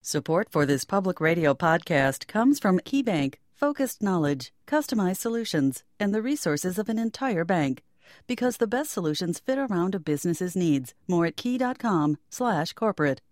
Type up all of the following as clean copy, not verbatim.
Support for this public radio podcast comes from KeyBank, focused knowledge, customized solutions, and the resources of an entire bank. Because the best solutions fit around a business's needs. More at key.com/corporate.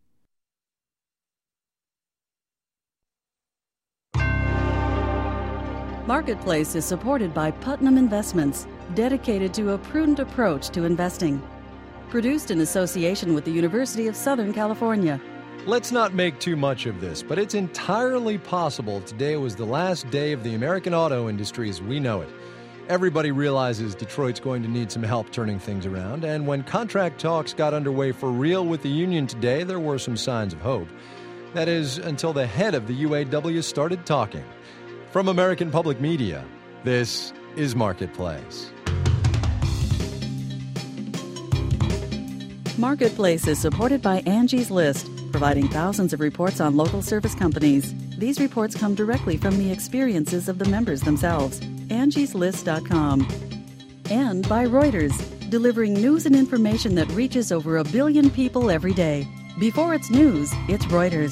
Marketplace is supported by Putnam Investments, dedicated to a prudent approach to investing. Produced in association with the University of Southern California. Let's not make too much of this, but it's entirely possible today was the last day of the American auto industry as we know it. Everybody realizes Detroit's going to need some help turning things around, and when contract talks got underway for real with the union today, there were some signs of hope. That is, until the head of the UAW started talking. From American Public Media, this is Marketplace. Marketplace is supported by Angie's List, providing thousands of reports on local service companies. These reports come directly from the experiences of the members themselves. Angie'sList.com. And by Reuters, delivering news and information that reaches over 1 billion people every day. Before it's news, it's Reuters.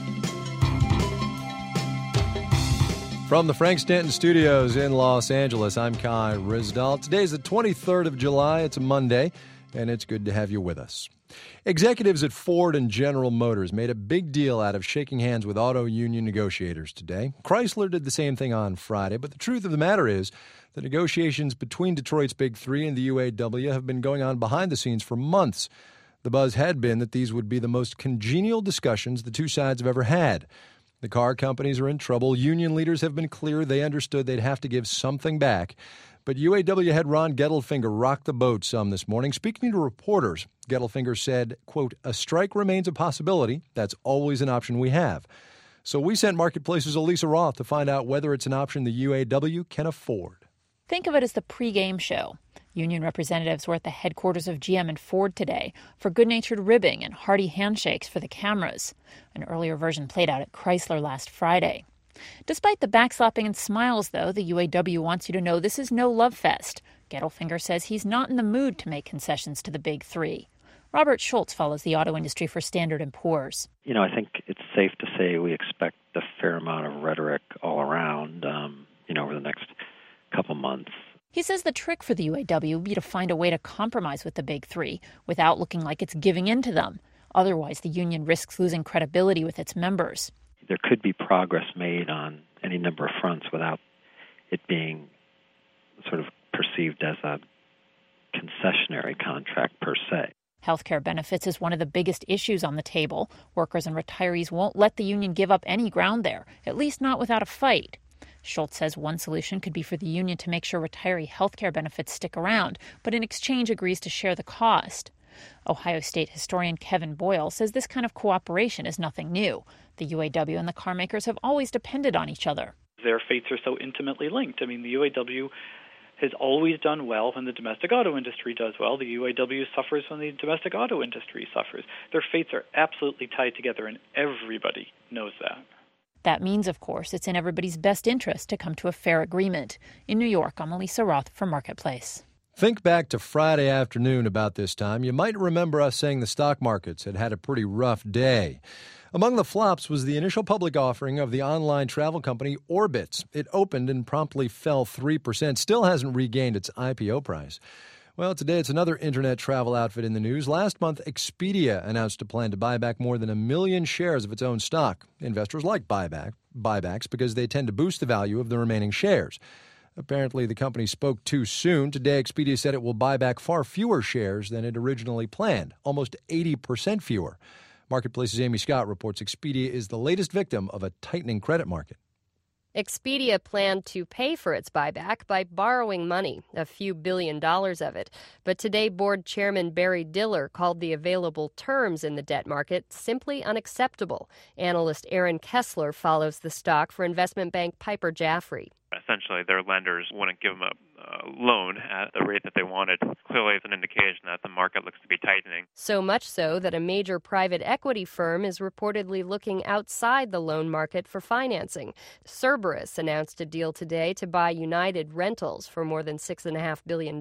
From the Frank Stanton Studios in Los Angeles, I'm Kai Ryssdal. Today's the 23rd of July. It's a Monday, and it's good to have you with us. Executives at Ford and General Motors made a big deal out of shaking hands with auto union negotiators today. Chrysler did the same thing on Friday, but the truth of the matter is the negotiations between Detroit's Big Three and the UAW have been going on behind the scenes for months. The buzz had been that these would be the most congenial discussions the two sides have ever had. The car companies are in trouble. Union leaders have been clear they understood they'd have to give something back. But UAW head Ron Gettelfinger rocked the boat some this morning. Speaking to reporters, Gettelfinger said, quote, "A strike remains a possibility. That's always an option we have." So we sent Marketplace's Elisa Roth to find out whether it's an option the UAW can afford. Think of it as the pregame show. Union representatives were at the headquarters of GM and Ford today for good-natured ribbing and hearty handshakes for the cameras. An earlier version played out at Chrysler last Friday. Despite the backslapping and smiles, though, the UAW wants you to know this is no love fest. Gettelfinger says he's not in the mood to make concessions to the Big Three. Robert Schultz follows the auto industry for Standard & Poor's. I think it's safe to say we expect a fair amount of rhetoric all around, over the next couple months. He says the trick for the UAW would be to find a way to compromise with the Big Three without looking like it's giving in to them. Otherwise, the union risks losing credibility with its members. There could be progress made on any number of fronts without it being sort of perceived as a concessionary contract per se. Healthcare benefits is one of the biggest issues on the table. Workers and retirees won't let the union give up any ground there, at least not without a fight. Schultz says one solution could be for the union to make sure retiree healthcare benefits stick around, but in exchange agrees to share the cost. Ohio State historian Kevin Boyle says this kind of cooperation is nothing new. The UAW and the car makers have always depended on each other. Their fates are so intimately linked. The UAW has always done well when the domestic auto industry does well. The UAW suffers when the domestic auto industry suffers. Their fates are absolutely tied together, and everybody knows that. That means, of course, it's in everybody's best interest to come to a fair agreement. In New York, I'm Elisa Roth for Marketplace. Think back to Friday afternoon about this time. You might remember us saying the stock markets had had a pretty rough day. Among the flops was the initial public offering of the online travel company Orbitz. It opened and promptly fell 3%, still hasn't regained its IPO price. Well, today it's another internet travel outfit in the news. Last month, Expedia announced a plan to buy back more than 1 million shares of its own stock. Investors like buybacks because they tend to boost the value of the remaining shares. Apparently, the company spoke too soon. Today, Expedia said it will buy back far fewer shares than it originally planned, almost 80% fewer. Marketplace's Amy Scott reports Expedia is the latest victim of a tightening credit market. Expedia planned to pay for its buyback by borrowing money, a few $1 billion of it. But today, board chairman Barry Diller called the available terms in the debt market simply unacceptable. Analyst Aaron Kessler follows the stock for investment bank Piper Jaffray. Essentially, their lenders wouldn't give them loan at the rate that they wanted. Clearly, it's an indication that the market looks to be tightening. So much so that a major private equity firm is reportedly looking outside the loan market for financing. Cerberus announced a deal today to buy United Rentals for more than $6.5 billion.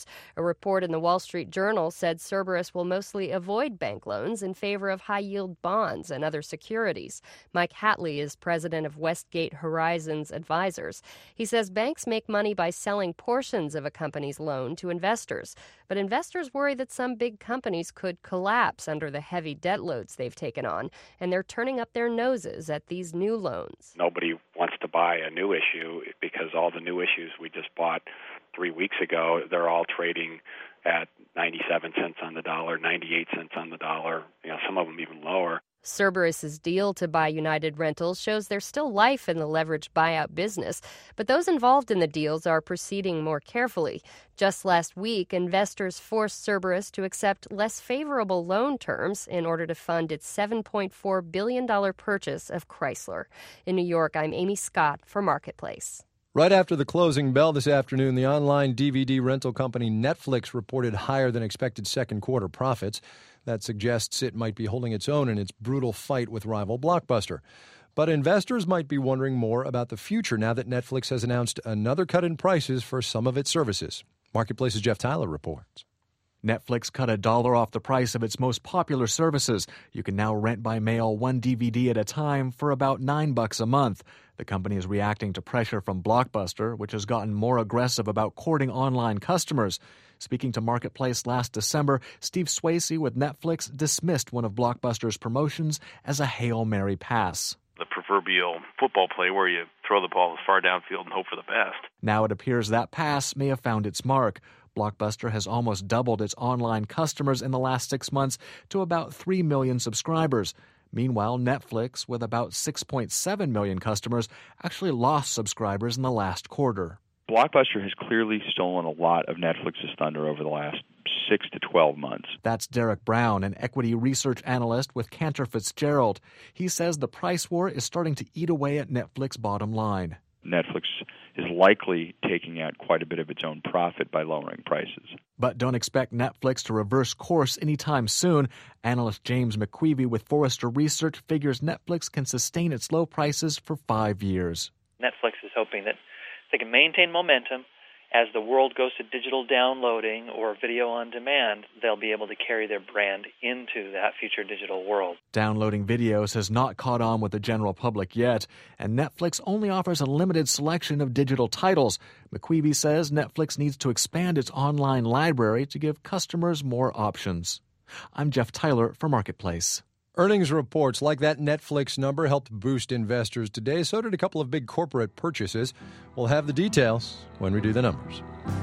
A report in the Wall Street Journal said Cerberus will mostly avoid bank loans in favor of high-yield bonds and other securities. Mike Hatley is president of Westgate Horizons Advisors. He says banks make money by selling portions of a company's loan to investors, but investors worry that some big companies could collapse under the heavy debt loads they've taken on, and they're turning up their noses at these new loans. Nobody wants to buy a new issue because all the new issues we just bought 3 weeks ago, they're all trading at 97 cents on the dollar, 98 cents on the dollar, some of them even lower. Cerberus's deal to buy United Rentals shows there's still life in the leveraged buyout business, but those involved in the deals are proceeding more carefully. Just last week, investors forced Cerberus to accept less favorable loan terms in order to fund its $7.4 billion purchase of Chrysler. In New York, I'm Amy Scott for Marketplace. Right after the closing bell this afternoon, the online DVD rental company Netflix reported higher than expected second quarter profits. That suggests it might be holding its own in its brutal fight with rival Blockbuster. But investors might be wondering more about the future now that Netflix has announced another cut in prices for some of its services. Marketplace's Jeff Tyler reports. Netflix cut $1 off the price of its most popular services. You can now rent by mail one DVD at a time for about $9 a month. The company is reacting to pressure from Blockbuster, which has gotten more aggressive about courting online customers. Speaking to Marketplace last December, Steve Swayze with Netflix dismissed one of Blockbuster's promotions as a Hail Mary pass. The proverbial football play where you throw the ball as far downfield and hope for the best. Now it appears that pass may have found its mark. Blockbuster has almost doubled its online customers in the last 6 months to about 3 million subscribers. Meanwhile, Netflix, with about 6.7 million customers, actually lost subscribers in the last quarter. Blockbuster has clearly stolen a lot of Netflix's thunder over the last 6 to 12 months. That's Derek Brown, an equity research analyst with Cantor Fitzgerald. He says the price war is starting to eat away at Netflix's bottom line. Netflix is likely taking out quite a bit of its own profit by lowering prices. But don't expect Netflix to reverse course anytime soon. Analyst James McQueevy with Forrester Research figures Netflix can sustain its low prices for 5 years. Netflix is hoping that they can maintain momentum. As the world goes to digital downloading or video on demand, they'll be able to carry their brand into that future digital world. Downloading videos has not caught on with the general public yet, and Netflix only offers a limited selection of digital titles. McQueevy says Netflix needs to expand its online library to give customers more options. I'm Jeff Tyler for Marketplace. Earnings reports like that Netflix number helped boost investors today. So did a couple of big corporate purchases. We'll have the details when we do the numbers.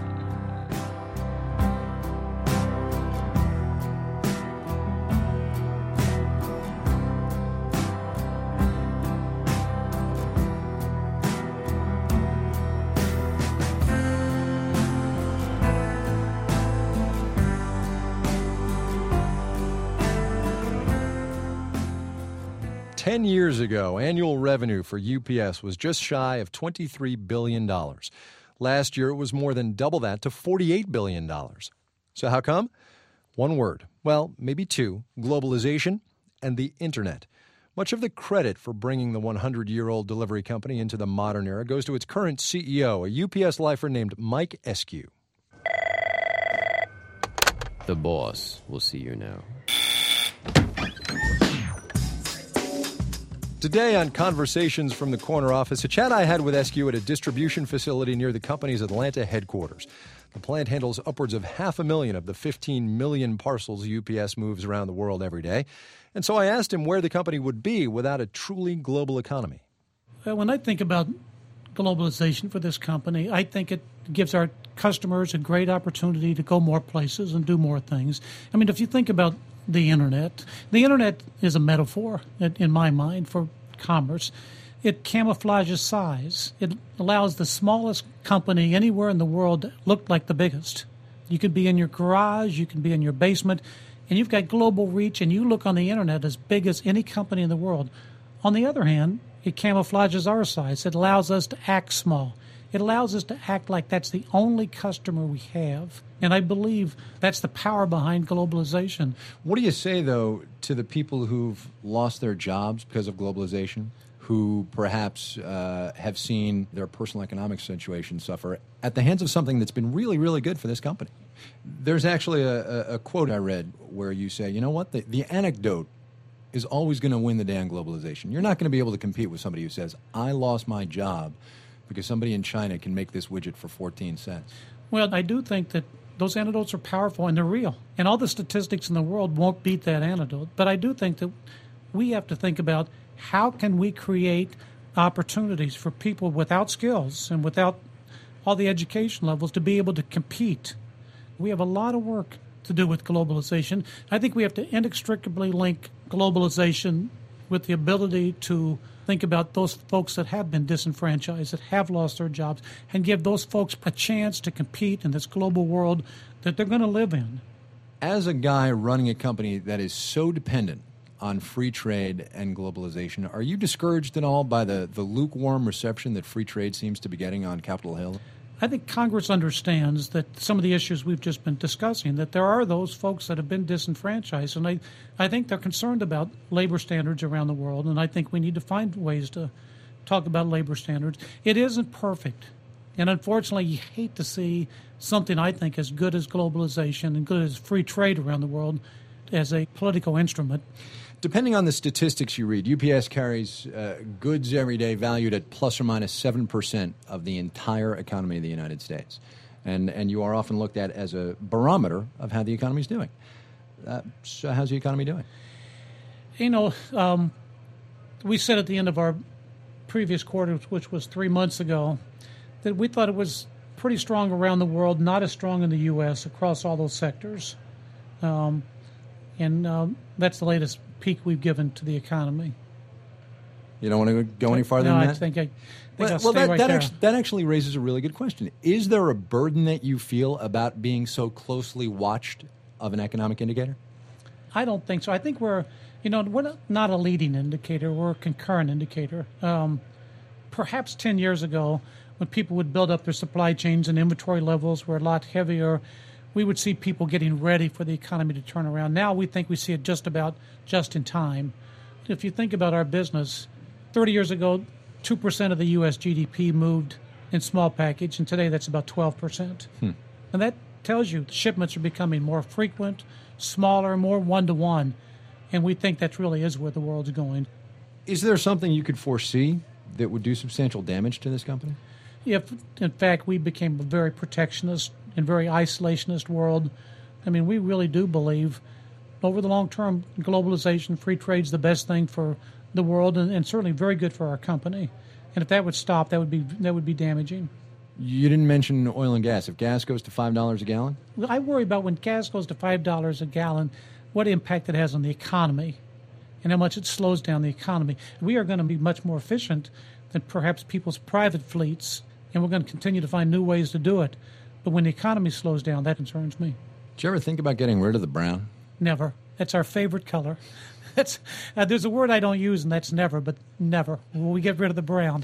$10 years ago, annual revenue for UPS was just shy of $23 billion. Last year, it was more than double that to $48 billion. So how come? One word. Well, maybe two. Globalization and the Internet. Much of the credit for bringing the 100-year-old delivery company into the modern era goes to its current CEO, a UPS lifer named Mike Eskew. The boss will see you now. Today on Conversations from the Corner Office, a chat I had with Eskew at a distribution facility near the company's Atlanta headquarters. The plant handles upwards of 500,000 of the 15 million parcels UPS moves around the world every day. And so I asked him where the company would be without a truly global economy. Well, when I think about globalization for this company, I think it gives our customers a great opportunity to go more places and do more things. I mean, if you think about the Internet is a metaphor, in my mind, for commerce. It camouflages size. It allows the smallest company anywhere in the world to look like the biggest. You could be in your garage, you can be in your basement, and you've got global reach, and you look on the Internet as big as any company in the world. On the other hand, it camouflages our size. It allows us to act small. it allows us to act like that's the only customer we have. And I believe that's the power behind globalization. What do you say, though, to the people who've lost their jobs because of globalization, who perhaps have seen their personal economic situation suffer at the hands of something that's been really, really good for this company? There's actually a quote I read where you say, you know what, the anecdote is always going to win the day on globalization. You're not going to be able to compete with somebody who says, I lost my job because somebody in China can make this widget for 14 cents. Well, I do think that those anecdotes are powerful and they're real. And all the statistics in the world won't beat that anecdote. But I do think that we have to think about how can we create opportunities for people without skills and without all the education levels to be able to compete. We have a lot of work to do with globalization. I think we have to inextricably link globalization with the ability to think about those folks that have been disenfranchised, that have lost their jobs, and give those folks a chance to compete in this global world that they're going to live in. As a guy running a company that is so dependent on free trade and globalization, are you discouraged at all by the lukewarm reception that free trade seems to be getting on Capitol Hill? I think Congress understands that some of the issues we've just been discussing, that there are those folks that have been disenfranchised, and I think they're concerned about labor standards around the world, and I think we need to find ways to talk about labor standards. It isn't perfect, and unfortunately you hate to see something I think as good as globalization and good as free trade around the world as a political instrument. Depending on the statistics you read, UPS carries goods every day valued at plus or minus 7% of the entire economy of the United States. And you are often looked at as a barometer of how the economy is doing. So how's the economy doing? You know, we said at the end of our previous quarter, which was 3 months ago, that we thought it was pretty strong around the world, not as strong in the U.S. across all those sectors. And that's the latest peak we've given to the economy. You don't want to go any farther than that? I think I'll stay right there. That actually raises a really good question. Is there a burden that you feel about being so closely watched of an economic indicator? I don't think so. I think we're not a leading indicator. We're a concurrent indicator. Perhaps 10 years ago, when people would build up their supply chains and inventory levels were a lot heavier, we would see people getting ready for the economy to turn around. Now we think we see it just in time. If you think about our business, 30 years ago, 2% of the U.S. GDP moved in small package, and today that's about 12%. And that tells you shipments are becoming more frequent, smaller, more one-to-one, and we think that really is where the world's going. Is there something you could foresee that would do substantial damage to this company? If, in fact, we became a very protectionist and very isolationist world, I mean, we really do believe over the long term, globalization, free trade is the best thing for the world and certainly very good for our company. And if that would stop, that would be damaging. You didn't mention oil and gas. If gas goes to $5 a gallon? I worry about when gas goes to $5 a gallon, what impact it has on the economy and how much it slows down the economy. We are going to be much more efficient than perhaps people's private fleets, and we're going to continue to find new ways to do it. But when the economy slows down, that concerns me. Did you ever think about getting rid of the brown? Never. That's our favorite color. There's a word I don't use, and that's never, but never will we get rid of the brown.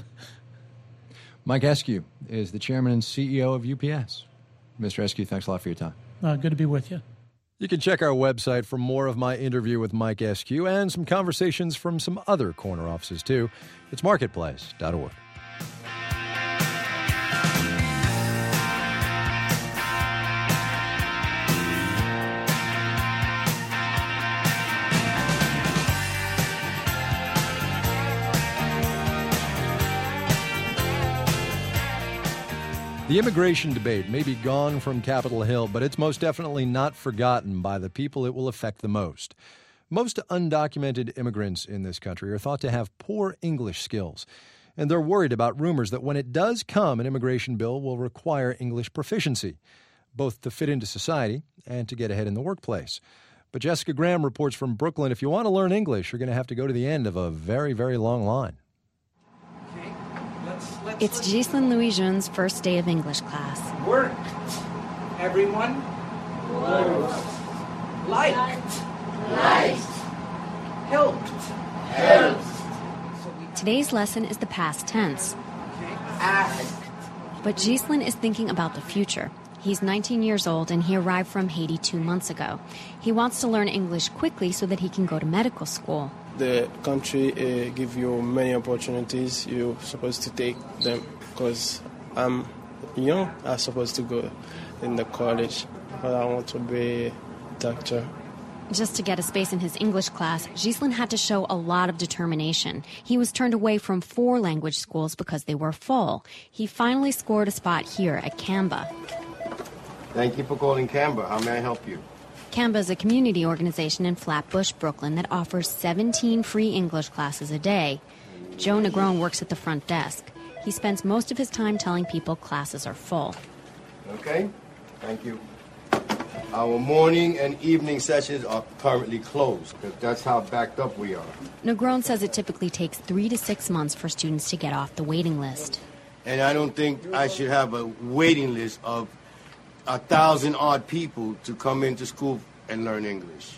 Mike Eskew is the chairman and CEO of UPS. Mr. Eskew, thanks a lot for your time. Good to be with you. You can check our website for more of my interview with Mike Eskew and some conversations from some other corner offices, too. It's marketplace.org. The immigration debate may be gone from Capitol Hill, but it's most definitely not forgotten by the people it will affect the most. Most undocumented immigrants in this country are thought to have poor English skills, and they're worried about rumors that when it does come, an immigration bill will require English proficiency, both to fit into society and to get ahead in the workplace. But Jessica Graham reports from Brooklyn, if you want to learn English, you're going to have to go to the end of a very, very long line. It's Ghislaine Louis-Jean's first day of English class. Worked. Everyone? Worked. Liked. Liked. Helped. Helped. Today's lesson is the past tense. Asked. But Ghislain is thinking about the future. He's 19 years old and he arrived from Haiti 2 months ago. He wants to learn English quickly so that he can go to medical school. The country gives you many opportunities. You're supposed to take them because I'm young. I'm supposed to go in the college, but I want to be a doctor. Just to get a space in his English class, Ghislain had to show a lot of determination. He was turned away from 4 language schools because they were full. He finally scored a spot here at Canva. Thank you for calling Canva. How may I help you? Canva is a community organization in Flatbush, Brooklyn that offers 17 free English classes a day. Joe Negron works at the front desk. He spends most of his time telling people classes are full. Okay, thank you. Our morning and evening sessions are currently closed, because that's how backed up we are. Negron says it typically takes 3 to 6 months for students to get off the waiting list. And I don't think I should have a waiting list of 1,000-odd people to come into school and learn English.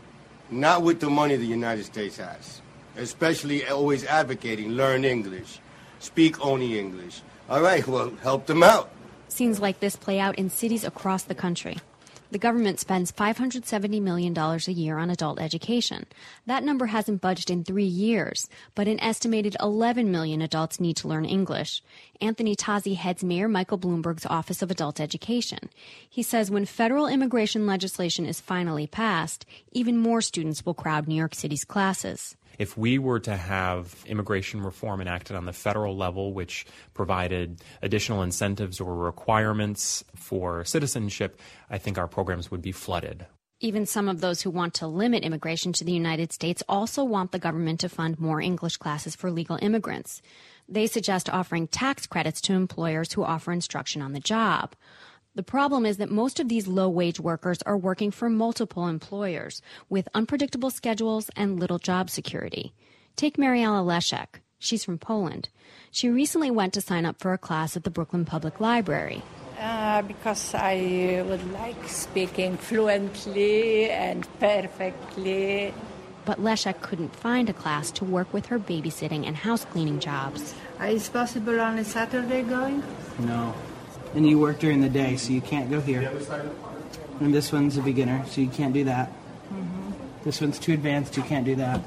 Not with the money the United States has. Especially always advocating learn English, speak only English. All right, well, help them out. Scenes like this play out in cities across the country. The government spends $570 million a year on adult education. That number hasn't budged in 3 years, but an estimated 11 million adults need to learn English. Anthony Tazzi heads Mayor Michael Bloomberg's Office of Adult Education. He says when federal immigration legislation is finally passed, even more students will crowd New York City's classes. If we were to have immigration reform enacted on the federal level, which provided additional incentives or requirements for citizenship, I think our programs would be flooded. Even some of those who want to limit immigration to the United States also want the government to fund more English classes for legal immigrants. They suggest offering tax credits to employers who offer instruction on the job. The problem is that most of these low-wage workers are working for multiple employers with unpredictable schedules and little job security. Take Mariela Leszek. She's from Poland. She recently went to sign up for a class at the Brooklyn Public Library. Because I would like speaking fluently and perfectly. But Leszek couldn't find a class to work with her babysitting and house cleaning jobs. Is it possible on a Saturday going? No. And you work during the day, so you can't go here. And this one's a beginner, so you can't do that. Mm-hmm. This one's too advanced, you can't do that.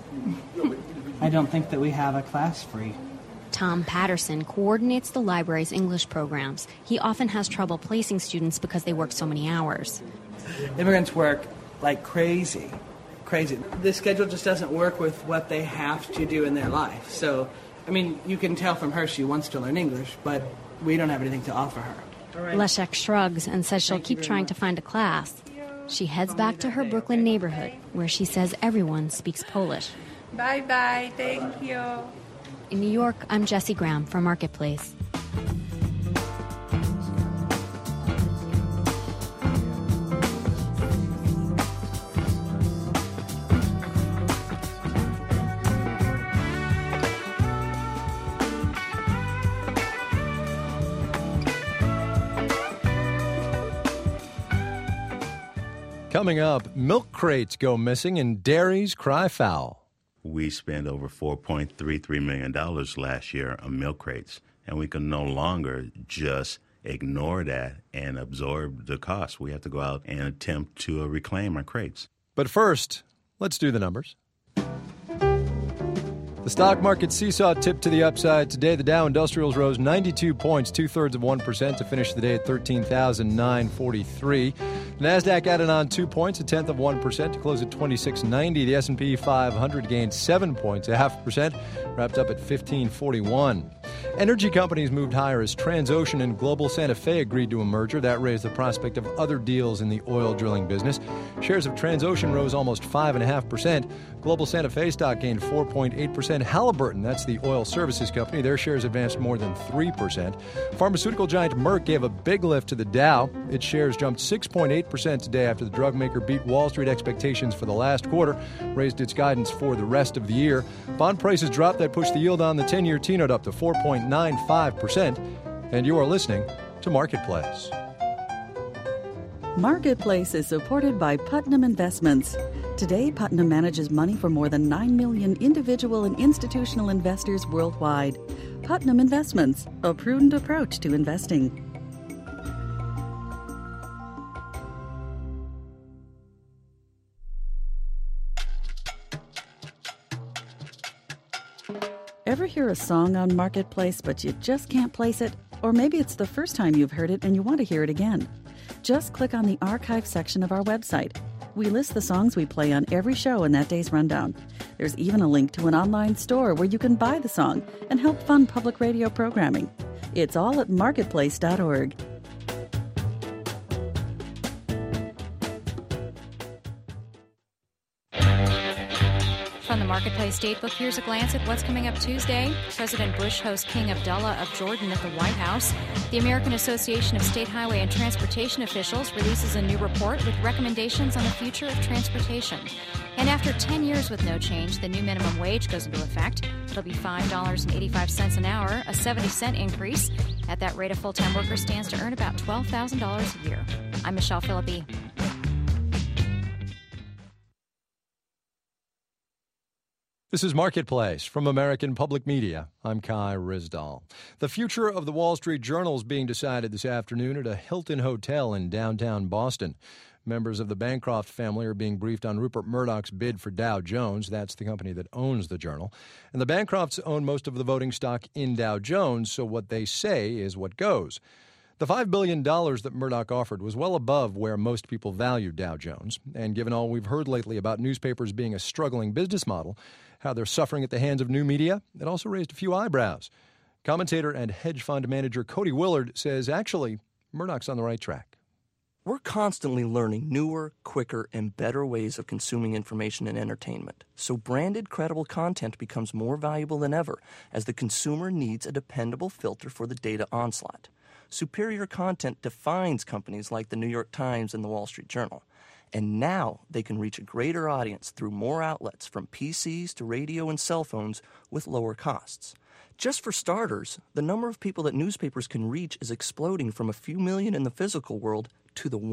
I don't think that we have a class free. Tom Patterson coordinates the library's English programs. He often has trouble placing students because they work so many hours. Immigrants work like crazy. The schedule just doesn't work with what they have to do in their life. So, I mean, you can tell from her she wants to learn English, but we don't have anything to offer her. Leszek shrugs and says she'll keep trying to find a class. She heads back to her Brooklyn neighborhood, where she says everyone speaks Polish. Bye-bye, thank you. In New York, I'm Jessie Graham for Marketplace. Coming up, milk crates go missing and dairies cry foul. We spent over $4.33 million last year on milk crates, and we can no longer just ignore that and absorb the cost. We have to go out and attempt to reclaim our crates. But first, let's do the numbers. The stock market seesaw tipped to the upside today. The Dow Industrials rose 92 points, 2/3% to finish the day at 13,943. The NASDAQ added on 2 points, 0.1% to close at 2690. The S&P 500 gained 7 points, 0.5%, wrapped up at 1541. Energy companies moved higher as Transocean and Global Santa Fe agreed to a merger. That raised the prospect of other deals in the oil drilling business. Shares of Transocean rose almost 5.5%. Global Santa Fe stock gained 4.8%. Halliburton, that's the oil services company, their shares advanced more than 3%. Pharmaceutical giant Merck gave a big lift to the Dow. Its shares jumped 6.8% today after the drug maker beat Wall Street expectations for the last quarter, raised its guidance for the rest of the year. Bond prices dropped. That pushed the yield on the 10-year T-note up to 4.95%. And you are listening to Marketplace. Marketplace is supported by Putnam Investments. Today, Putnam manages money for more than 9 million individual and institutional investors worldwide. Putnam Investments, a prudent approach to investing. Ever hear a song on Marketplace, but you just can't place it? Or maybe it's the first time you've heard it and you want to hear it again. Just click on the archive section of our website. We list the songs we play on every show in that day's rundown. There's even a link to an online store where you can buy the song and help fund public radio programming. It's all at marketplace.org. From the Marketplace Datebook, here's a glance at what's coming up Tuesday. President Bush hosts King Abdullah of Jordan at the White House. The American Association of State Highway and Transportation Officials releases a new report with recommendations on the future of transportation. And after 10 years with no change, the new minimum wage goes into effect. It'll be $5.85 an hour, a 70-cent increase. At that rate, a full-time worker stands to earn about $12,000 a year. I'm Michelle Philippi. This is Marketplace from American Public Media. I'm Kai Ryssdal. The future of the Wall Street Journal is being decided this afternoon at a Hilton Hotel in downtown Boston. Members of the Bancroft family are being briefed on Rupert Murdoch's bid for Dow Jones. That's the company that owns the Journal. And the Bancrofts own most of the voting stock in Dow Jones, so what they say is what goes. The $5 billion that Murdoch offered was well above where most people valued Dow Jones. And given all we've heard lately about newspapers being a struggling business model, how they're suffering at the hands of new media, it also raised a few eyebrows. Commentator and hedge fund manager Cody Willard says actually Murdoch's on the right track. We're constantly learning newer, quicker, and better ways of consuming information and entertainment. So branded, credible content becomes more valuable than ever as the consumer needs a dependable filter for the data onslaught. Superior content defines companies like the New York Times and the Wall Street Journal. And now they can reach a greater audience through more outlets from PCs to radio and cell phones with lower costs. Just for starters, the number of people that newspapers can reach is exploding from a few million in the physical world to the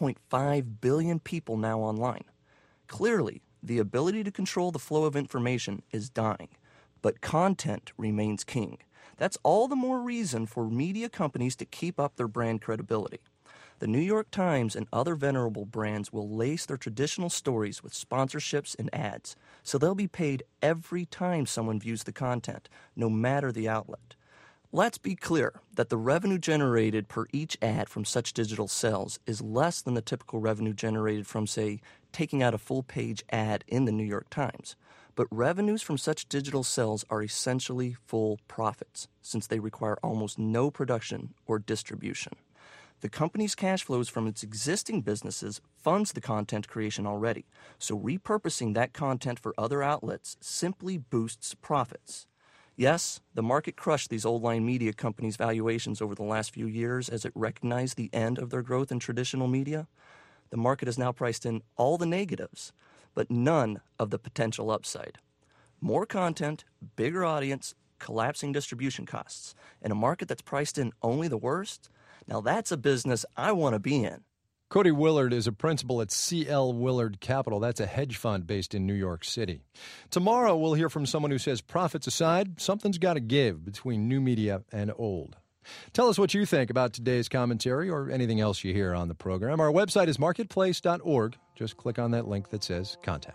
1.5 billion people now online. Clearly, the ability to control the flow of information is dying, but content remains king. That's all the more reason for media companies to keep up their brand credibility. The New York Times and other venerable brands will lace their traditional stories with sponsorships and ads, so they'll be paid every time someone views the content, no matter the outlet. Let's be clear that the revenue generated per each ad from such digital sales is less than the typical revenue generated from, say, taking out a full-page ad in the New York Times. But revenues from such digital sales are essentially full profits, since they require almost no production or distribution. The company's cash flows from its existing businesses funds the content creation already, so repurposing that content for other outlets simply boosts profits. Yes, the market crushed these old-line media companies' valuations over the last few years as it recognized the end of their growth in traditional media. The market has now priced in all the negatives, but none of the potential upside. More content, bigger audience, collapsing distribution costs, and a market that's priced in only the worst? Now that's a business I want to be in. Cody Willard is a principal at C.L. Willard Capital. That's a hedge fund based in New York City. Tomorrow, we'll hear from someone who says profits aside, something's got to give between new media and old. Tell us what you think about today's commentary or anything else you hear on the program. Our website is marketplace.org. Just click on that link that says Contact.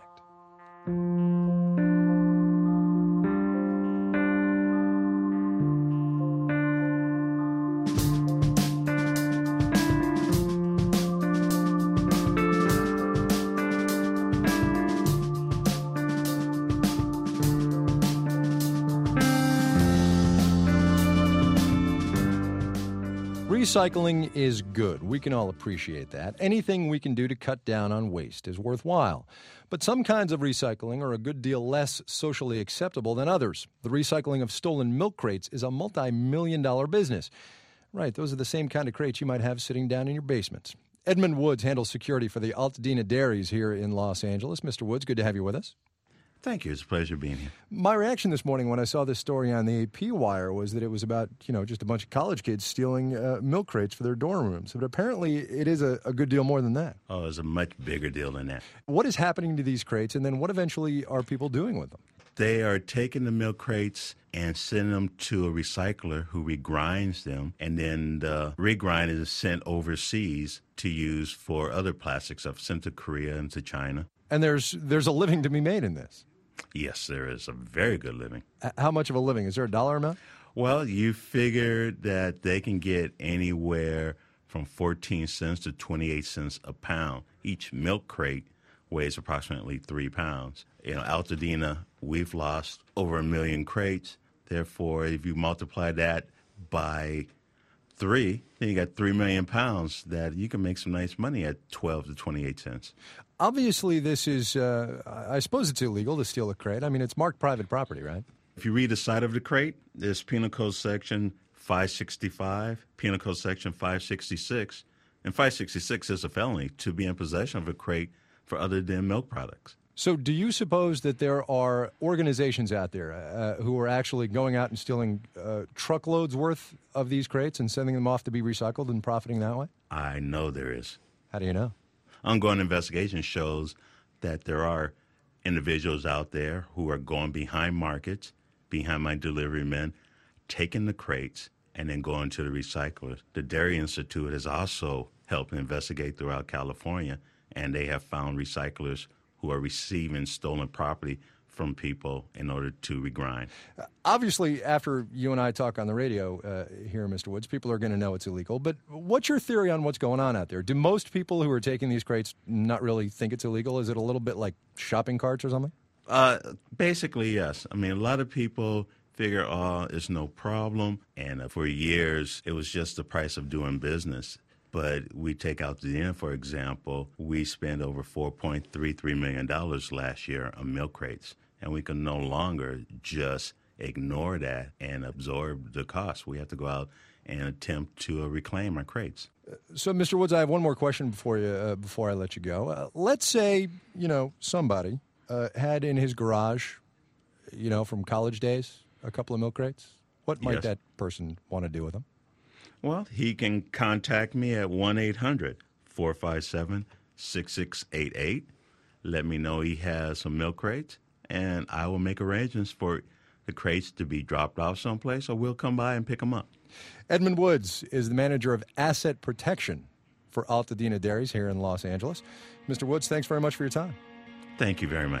Recycling is good. We can all appreciate that. Anything we can do to cut down on waste is worthwhile. But some kinds of recycling are a good deal less socially acceptable than others. The recycling of stolen milk crates is a multi-million-dollar business. Right, those are the same kind of crates you might have sitting down in your basement. Edmund Woods handles security for the Altadena Dairies here in Los Angeles. Mr. Woods, good to have you with us. Thank you. It's a pleasure being here. My reaction this morning when I saw this story on the AP wire was that it was about, just a bunch of college kids stealing milk crates for their dorm rooms. But apparently it is a good deal more than that. Oh, it's a much bigger deal than that. What is happening to these crates, and then what eventually are people doing with them? They are taking the milk crates and sending them to a recycler who regrinds them, and then the regrind is sent overseas to use for other plastics stuff, sent to Korea and to China. And there's a living to be made in this. Yes, there is a very good living. How much of a living? Is there a dollar amount? Well, you figure that they can get anywhere from 14 cents to 28 cents a pound. Each milk crate weighs approximately 3 pounds. Altadena, we've lost over 1 million crates. Therefore, if you multiply that by 3, then you got 3 million pounds that you can make some nice money at 12 to 28 cents. Obviously, this is, I suppose it's illegal to steal a crate. I mean, it's marked private property, right? If you read the side of the crate, there's Penal Code Section 565, Penal Code Section 566, and 566 is a felony to be in possession of a crate for other than milk products. So do you suppose that there are organizations out there who are actually going out and stealing truckloads worth of these crates and sending them off to be recycled and profiting that way? I know there is. How do you know? Ongoing investigation shows that there are individuals out there who are going behind markets, behind my delivery men, taking the crates and then going to the recyclers. The Dairy Institute has also helped investigate throughout California, and they have found recyclers who are receiving stolen property from people in order to regrind. Obviously, after you and I talk on the radio here, Mr. Woods, people are going to know it's illegal. But what's your theory on what's going on out there? Do most people who are taking these crates not really think it's illegal? Is it a little bit like shopping carts or something? Basically, yes. I mean, a lot of people figure, it's no problem. And for years, it was just the price of doing business. But we take Altadena, for example, we spent over $4.33 million last year on milk crates. And we can no longer just ignore that and absorb the cost. We have to go out and attempt to reclaim our crates. So, Mr. Woods, I have one more question for you before I let you go. Let's say, somebody had in his garage, from college days, a couple of milk crates. What might that person want to do with them? Well, he can contact me at 1-800-457-6688. Let me know he has some milk crates, and I will make arrangements for the crates to be dropped off someplace, or we'll come by and pick them up. Edmund Woods is the manager of asset protection for Altadena Dairies here in Los Angeles. Mr. Woods, thanks very much for your time. Thank you very much.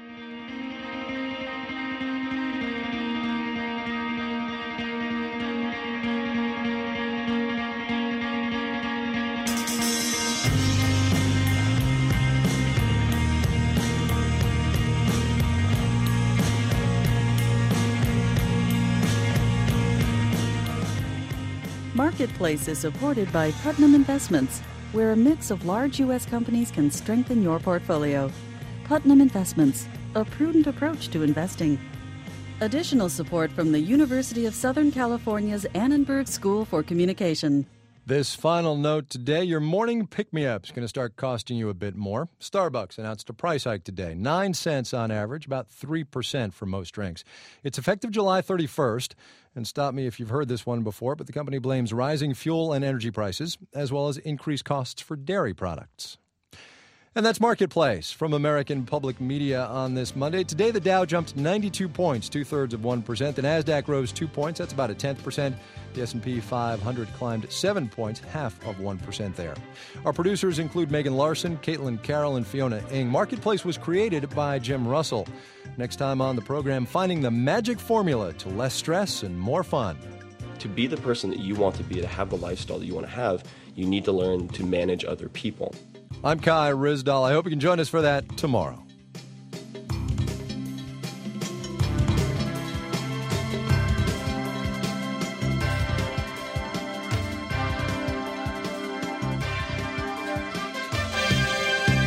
Marketplace is supported by Putnam Investments, where a mix of large U.S. companies can strengthen your portfolio. Putnam Investments, a prudent approach to investing. Additional support from the University of Southern California's Annenberg School for Communication. This final note today, your morning pick-me-up is going to start costing you a bit more. Starbucks announced a price hike today, 9 cents on average, about 3% for most drinks. It's effective July 31st. And stop me if you've heard this one before, but the company blames rising fuel and energy prices, as well as increased costs for dairy products. And that's Marketplace from American Public Media on this Monday. Today, the Dow jumped 92 points, 2/3%. The NASDAQ rose 2 points. That's about a 0.1%. The S&P 500 climbed 7 points, 0.5% there. Our producers include Megan Larson, Caitlin Carroll, and Fiona Ng. Marketplace was created by Jim Russell. Next time on the program, finding the magic formula to less stress and more fun. To be the person that you want to be, to have the lifestyle that you want to have, you need to learn to manage other people. I'm Kai Ryssdal. I hope you can join us for that tomorrow.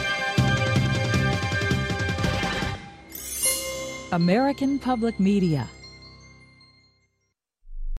American Public Media